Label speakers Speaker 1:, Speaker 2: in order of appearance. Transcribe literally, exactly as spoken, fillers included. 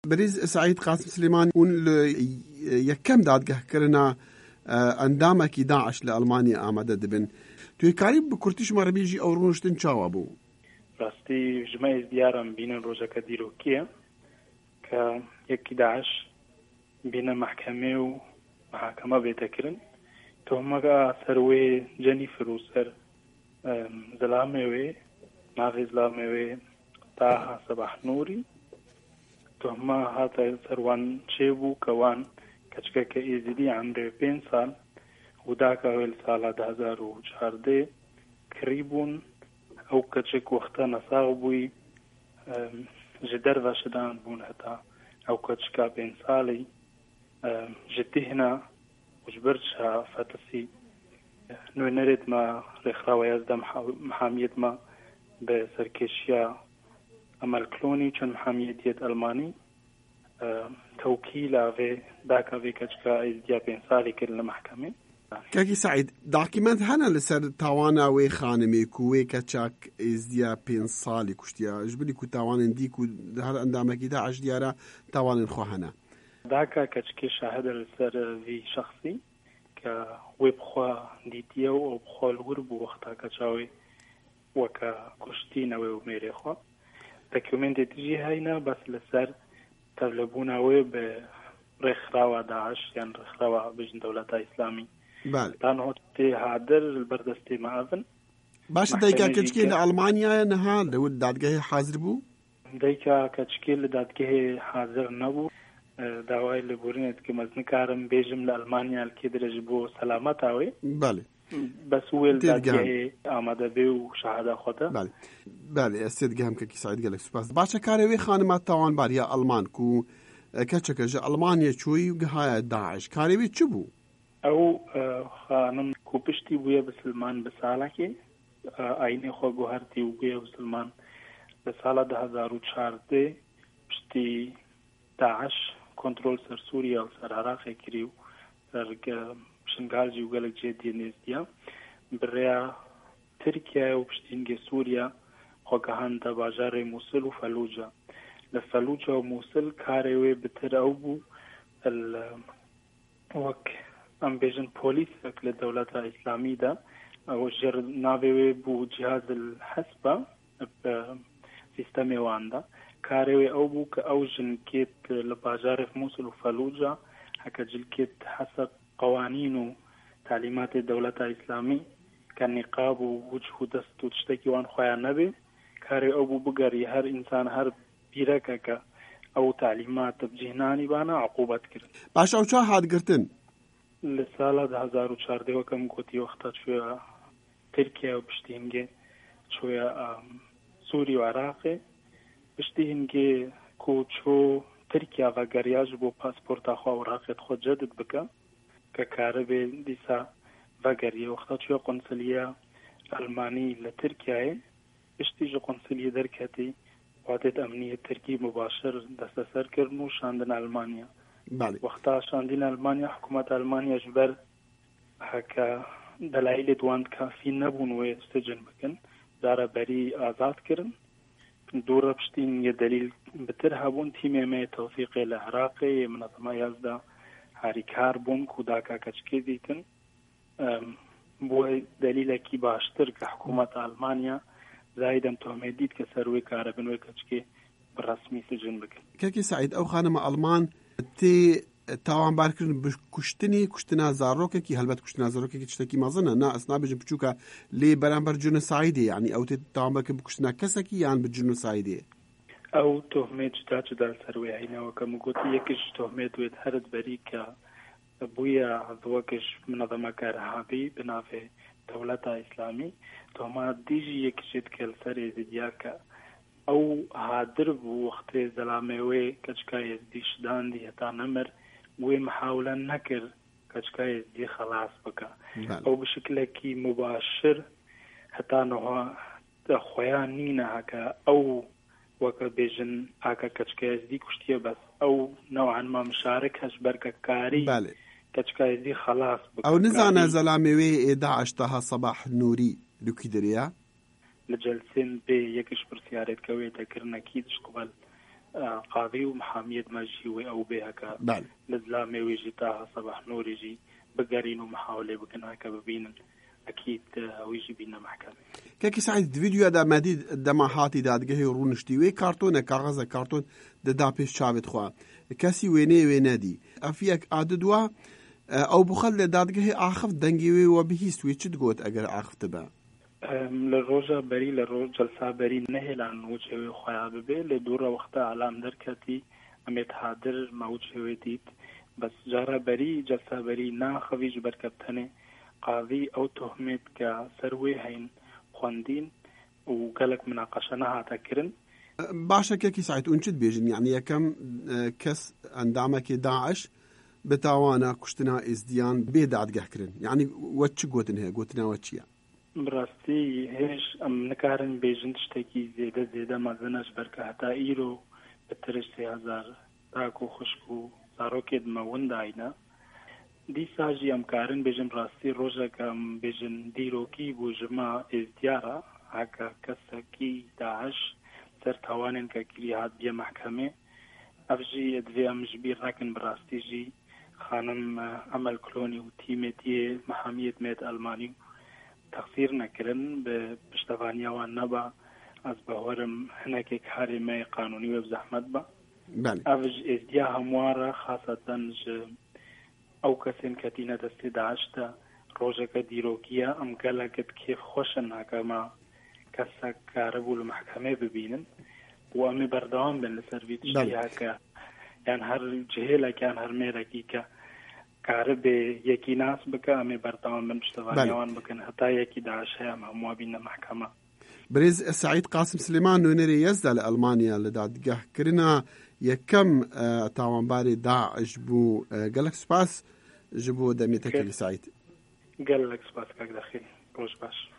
Speaker 1: بریز سعید قاسم سليمان اون یکم دادگاه کرنا اندامکی داعش لألمانیا آماده دبن توی کاری بکرتیش مربیجی او رونشتن چاوا بو
Speaker 2: راستی جمعه دیارم بینن روزک دیروکیه که یکی داعش بین محکمه و محاکمه بیتکرن تهمه سروی جنیفر و سر زلامه وی ناغی زلامه وی تاها صباح نوری تهمه هاتا سروان چیبو کوان کچکه که ایزیدی عمره پین سال و داکا ویل سال ده هزار و چهارده کریبون او کچک وقتا نساغ بوی جدر و شدان بون حتا او کچکا پین سالی جتهنا وجبرتشها فتسي نو نريد ما رخراوة يزدا محامية ما بسركيشيا أمال كلوني چون محامية يد ألماني توكيل في داكا في كجكا إزديا بين سالي كل المحكمة
Speaker 1: كاكي سعيد داكيمنت هنا لسر تاوانا وي خانمي كوي كتشاك إزديا بين سالي كشتيا جبلي كو تاوان ديكو هر اندامكي دا عش ديارا تاوان خو هنا
Speaker 2: داكا كتشكي شاهد لسر في شخصي كا ويبخوا ديتيو او بخوا الغرب وقتا كتشاوي وكا كشتينا وميري خوا دوكيومنت تجي هاينا بس لسر تغلبونا وي برخراوة داعش يعني رخراوة بجن دولة إسلامي
Speaker 1: بله
Speaker 2: لانه تي هادر البردستي معاذن
Speaker 1: باش دايكا كتشكي لألمانيا نها لو دادگاه حاضر بو
Speaker 2: دايكا كتشكي لدادگاه حاضر نبو داوای لبورینت که مزنکارم بیجم لألمانیا الکی درج بو سلامت آوی
Speaker 1: بله
Speaker 2: بس ویل دادگاه آماده بیو شهاده خوده
Speaker 1: بله بله استید گهم که کی سعید گلک سپاس باشه کاروی خانمات تاوان باریا آلمان کو کچک جا آلمانیا چوی و گهای داعش کاروی چه بو
Speaker 2: او خانم کو پشتی بویا بسلمان بساله که آینه خو گوهرتی و بویا بسلمان بساله ده هزار و چارده پشتی داعش کنترل سر سوریا و سر عراق کریو سر شنگالجی و گلک جدی نزدیا بریا ترکیه و پشتینگ سوریا خوگهان دا باجار موصل و فلوجا لفلوجا و موصل کاروی بتر او بو وک ام بیجن پولیس اکل دولت اسلامی دا او جر ناوی بو جهاز الحسبه سیستم واندا کاروی او بو که او جنکیت لباجار موصل و فلوجا هکا جلکیت حسب قوانین و تعلیمات دولت اسلامی كنقاب ووجه دست وتشتكي وان خويا نبي كاري أبو بقري هر إنسان هر بيركك أو تعليمات بجهناني بانا عقوبات كرن
Speaker 1: باش أو شا هاد قرتن
Speaker 2: لسالة ده هزار وشارده وكم قوتي وقتات شوية تركيا وبشتينجي شوية سوري وعراقي بشتينجي كوچو تركيا وغرياج بو پاسپورت أخوا وراقت خود جدد بكا ككاربي ديسا وگری وقتا چوی قنصلیه المانی لترکیه اشتیج قنصلیه در کتی وعدت امنیه ترکی مباشر دست سر کرنو شاندن المانیا
Speaker 1: بله
Speaker 2: وقتا شاندن المانیا حکومت المانیا جبر هکا دلائل دوان کافی نبون و استجن بکن دارا بری آزاد کرن دور بشتین یه دلیل بتر هبون تیم ما توفیق العراقی منظمه یازده هاریکار بون کوداکا کچکی دیتن بو دلیل کی باشتر که حکومت آلمانیا زایدم تومدید که سروی کار بنوی کچکی برسمی سجن بکن
Speaker 1: کاکی سعید او خانم آلمان تی تاوان بارکرن بکشتنی کشتنا زاروکه کی هلبت کشتنا زاروکه کی تشتکی مازنه نه اصلا بجن بچوکا لی برانبر جنوسایدی یعنی او تی تاوان بارکرن بکشتنا کسکی یعنی بجنوسایدی
Speaker 2: او تومید جدا جدا سروی هینا وکم گوتی یکیش تومید وید هرد بری که بويا ذوقش منظمة كارهابي بنافع دولة إسلامي توما ديجي يكشت كل سري زدياكا أو هادر بوقت زلامي كشكاية ديش دان دي هتا نمر بوي محاولة نكر كشكاية دي خلاص بكا أو بشكل كي مباشر هتا نوها خويا نينا هكا أو وكا بيجن هكا كشكاية دي كشتية بس أو نوعا ما مشارك هشبركا كاري
Speaker 1: بالي
Speaker 2: كشكاية دي خلاص بكا
Speaker 1: أو نزانا زلامي وي داعش تها صباح نوري لوكي دريا
Speaker 2: لجلسين بي يكش برسيارات كويتا كرنا كيدش قبل قاضي ومحامية ماجي أو بها ك
Speaker 1: بله
Speaker 2: لزلامي ويجي طه صباح نور يجي بقارين ومحاولة بكن هكا ببين أكيد ويجي بينا محكمة
Speaker 1: كاكي سعيد فيديو دا مادي دما هاتي دادگه رونشتي وي كارتون كاغذ كارتون دا بيش شابت خوا كاسي ويني وينادي افيك عددوا او بخل دادگه اخف دنگي وبهيست وي تشدغوت اگر اخف تبا
Speaker 2: للروجا بري للروجا جلسة بري نهل عن وجهه خويا ببي لدورة وقتها علام دركتي اميت حاضر ما وجهه ديت بس جارة بري جلسة بري نا خويج بركبتني قاضي او تهمت كسروي هين خواندين وقالك مناقشة نها تكرن
Speaker 1: باشا كاكي سعيد انشد بيجن يعني كم كس اندامك داعش بتاوانا كشتنا ازديان بيداد قهكرن يعني واتش قوتن هي قوتنا واتشيا
Speaker 2: براستي هيش ام نكارن بيجن تشتكي زيادة زيادة مازناش بركة حتى ايرو بترش سي هزار تاكو خشكو زاروكيد ما ونداينا دي ساجي ام كارن بيجن براستي روجا كم بيجن ديروكي بوجما ازديارا هكا كسكي داعش سر توانن ككلي هاد بيا محكمة افجي ادفي ام جبير راكن براستي جي خانم عمل كلوني وتيمتي محامية ميت ألماني تقصير نكرن بشتفانيا والنبا از بهورم هناك كاري ما قانوني وبزحمت با افج ازديا هموارا خاصة او كسين كتينة دستي داشتا روجا كديروكيا ام قالا كد كيف خوشن هكما كسا كاربو المحكمة ببينن وامي بردوان بين لسرفيت شي هكا يعني هر جهيلة كان هر ميراكي كا كارب يكي ناس بكا امي بردوان بين بشتفانيوان بكن حتى يكي داعشها مهموا بينا محكمة
Speaker 1: بريز سعيد قاسم سليمان نونري يزدى لألمانيا لدادقه كرنا يكم تاوان باري داعش بو قالك سباس جبو دميتك سعيد
Speaker 2: قالك سباس كاك داخل روش باش